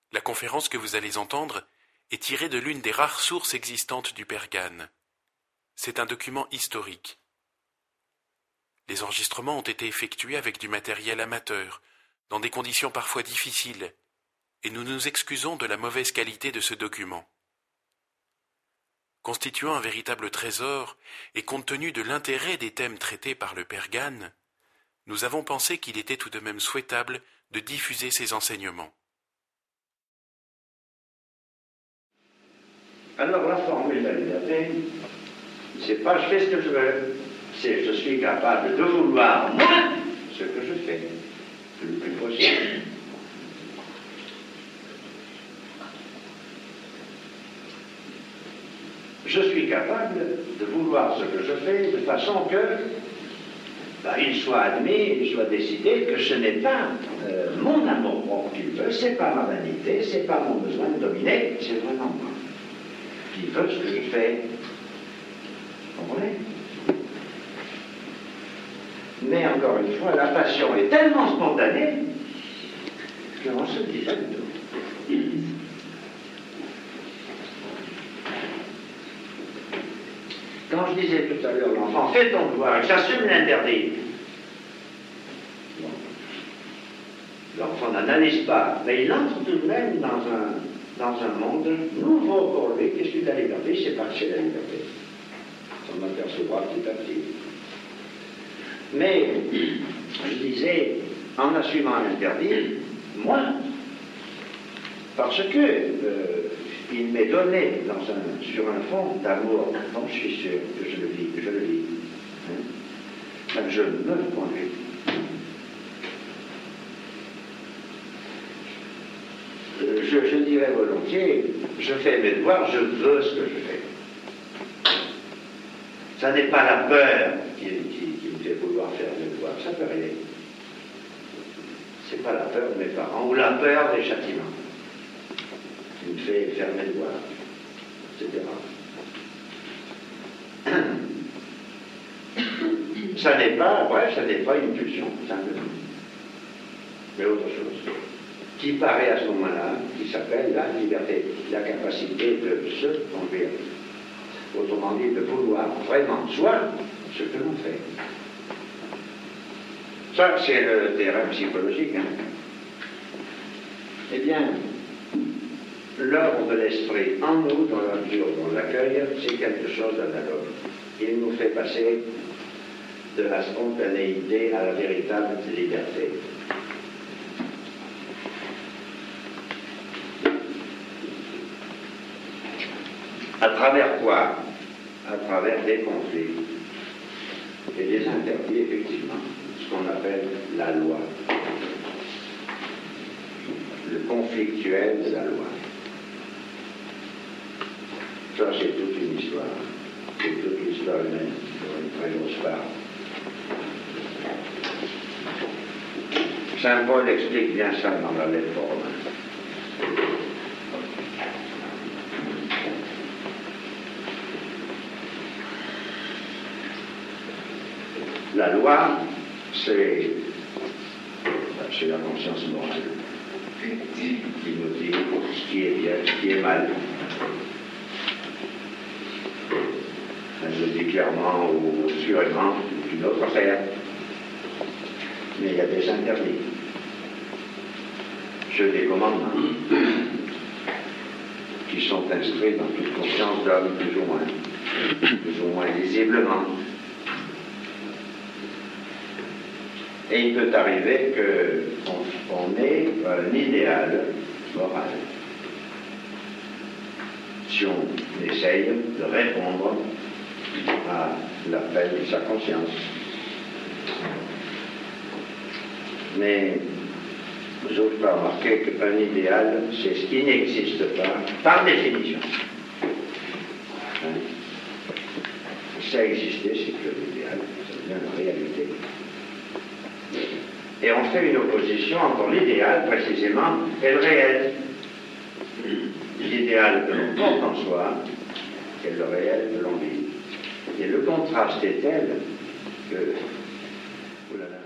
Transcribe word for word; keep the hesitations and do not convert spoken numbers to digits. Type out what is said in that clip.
La conférence que vous allez entendre est tirée de l'une des rares sources existantes du Père Gane. C'est un document historique. Les enregistrements ont été effectués avec du matériel amateur, dans des conditions parfois difficiles, et nous nous excusons de la mauvaise qualité de ce document. Constituant un véritable trésor, et compte tenu de l'intérêt des thèmes traités par le Père Gane, nous avons pensé qu'il était tout de même souhaitable de diffuser ces enseignements. Alors la formule de la liberté, c'est pas je fais ce que je veux, c'est je suis capable de vouloir moi ce que je fais, le plus possible. Je suis capable de vouloir ce que je fais de façon que ben, il soit admis, il soit décidé que ce n'est pas euh, mon amour propre qu'il veut, c'est pas ma vanité, c'est pas mon besoin de dominer, c'est vraiment moi qui veut ce que je fais. Vous comprenez? Mais encore une fois, la passion est tellement spontanée qu'on se dit ça du tout. Quand je disais tout à l'heure, l'enfant fait ton devoir, j'assume l'interdit. Bon. L'enfant n'analyse pas, mais il entre tout de même dans un, dans un monde nouveau pour lui. Qu'est-ce que la liberté? Il sait pas que c'est la liberté. On apercevra petit à petit. Mais, je disais, en assumant l'interdit, moi, parce que euh, il m'est donné dans un, sur un fond d'amour, dont je suis sûr que je le vis, que je le vis. Hein, je me conduis. Euh, je, je dirais volontiers, je fais mes devoirs, je veux ce que je fais. Ça n'est pas la peur qui, qui, qui me fait vouloir faire mes devoirs, ça peut rien. C'est pas la peur de mes parents ou la peur des châtiments qui me fait faire mes devoirs, et cetera. Ça n'est pas, ouais, ça n'est pas une pulsion, simplement. Mais autre chose, qui paraît à ce moment-là, qui s'appelle la liberté, la capacité de se conduire. Autrement dit, de vouloir vraiment soi ce que l'on fait. Ça, c'est le terrain psychologique. Hein. Eh bien, l'œuvre de l'esprit en nous, dans la mesure où on l'accueille, c'est quelque chose d'analogue. Il nous fait passer de la spontanéité à la véritable liberté. À travers quoi? À travers des conflits et des interdits, effectivement, ce qu'on appelle la loi. Le conflictuel de la loi. Ça, c'est toute une histoire. C'est toute l'histoire humaine, pour une très grosse part. Saint Paul explique bien ça dans la lettre aux Romains. La loi, c'est la conscience morale qui nous dit ce qui est bien, ce qui est mal. Elle nous dit clairement ou obscurément une autre affaire. Mais il y a des interdits. Jeux des commandements qui sont inscrits dans toute conscience d'homme, plus ou moins, plus ou moins visiblement. Et il peut arriver qu'on on ait un idéal moral. Si on essaye de répondre à l'appel de sa conscience. Mais vous n'avez pas remarqué qu'un idéal, c'est ce qui n'existe pas, par définition. Hein? Ça existait, c'est que l'idéal, ça devient la réalité. Et on fait une opposition entre l'idéal, précisément, et le réel. L'idéal que l'on porte en soi, et le réel que l'on vit. Et le contraste est tel que... Oulala.